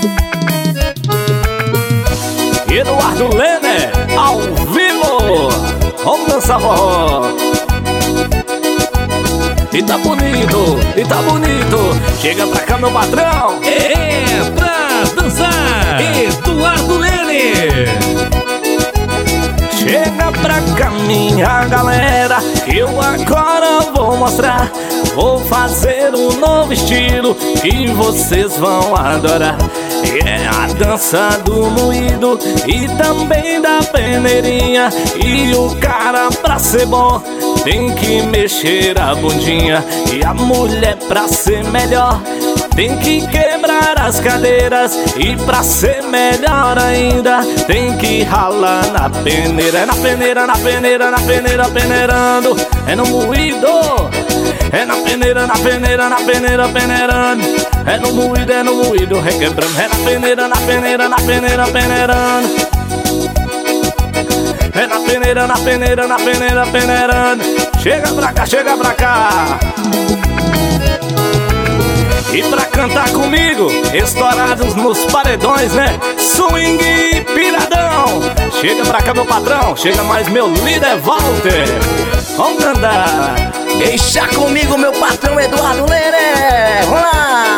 Eduardo Lene, ao vivo. Vamos dançar forró. E tá bonito, e tá bonito. Chega pra cá, meu patrão. É pra dançar, Eduardo Lene. Chega pra cá, minha galera, que eu agora vou mostrar. Vou fazer um novo estilo que vocês vão adorar. É a dança do moído e também da peneirinha. E o cara, pra ser bom, tem que mexer a bundinha. E a mulher, pra ser melhor, tem que quebrar as cadeiras. E pra ser melhor ainda, tem que ralar na peneira. É na peneira, na peneira, na peneira, peneirando. É no moído. É na peneira, na peneira, na peneira, peneirando. É no moído, requebrando. É na peneira, na peneira, na peneira, peneirando. É na peneira, na peneira, na peneira, peneirando. Chega pra cá, chega pra cá. E pra cantar comigo, estourados nos paredões, né? Swing e piradão. Chega pra cá, meu patrão. Chega mais, meu líder Walter. Vamos cantar. Deixa comigo, meu patrão Eduardo Lene. Vamos lá.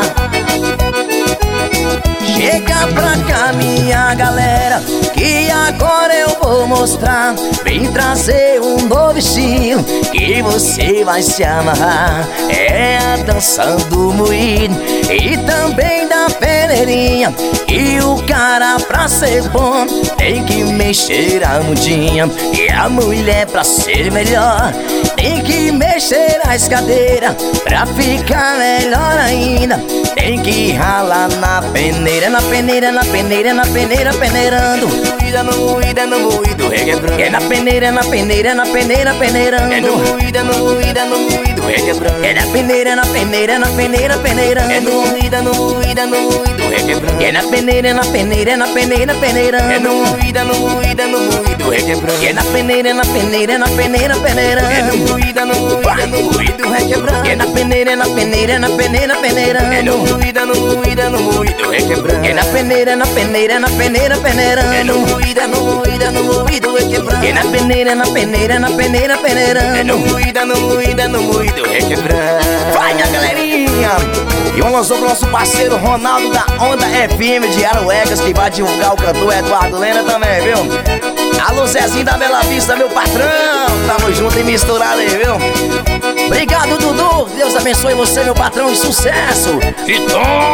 Chega pra cá, minha galera, que agora eu vou mostrar. Vem trazer um novo estilo que você vai se amarrar. É a dança do moído e também da peneirinha. E o cara, pra ser bom, tem que mexer a mudinha. E a mulher, pra ser melhor, tem que mexer as cadeiras. Pra ficar melhor ainda, tem que ralar na peneira. Na peneira, na peneira, na peneira, peneirando. No moído, no moído, requebrando. É na peneira, na peneira, na peneira, peneirando. É no moído, no moído, no moído, requebrando. É na peneira, na peneira, na peneira, peneirando. É no moído, no moído, no moído, requebrando. É na peneira, na peneira, na peneira, peneirando. É no moído, no moído, no moído, requebrando. É na peneira, na peneira, na peneira, peneirando. É no moído, no moído, no moído, requebrando. É na peneira, na peneira, na peneira, peneirando. É no moído, no moído, no moído, requebrando. É na peneira, na peneira, na peneira, peneirando. É no moído, no moído, no moído, requebrando. É na peneira, na peneira, na peneira, peneirando. É no moído, no moído, no moído, requebrando. Vai, minha galerinha! E um lançou pro nosso parceiro Ronaldo da Onda FM de Aroegas, que vai divulgar o cantor Eduardo Lene também, viu? Alô, Zezinho da Bela Vista, meu patrão. Tamo junto e misturado aí, viu? Obrigado, Dudu. Deus abençoe você, meu patrão, e sucesso. E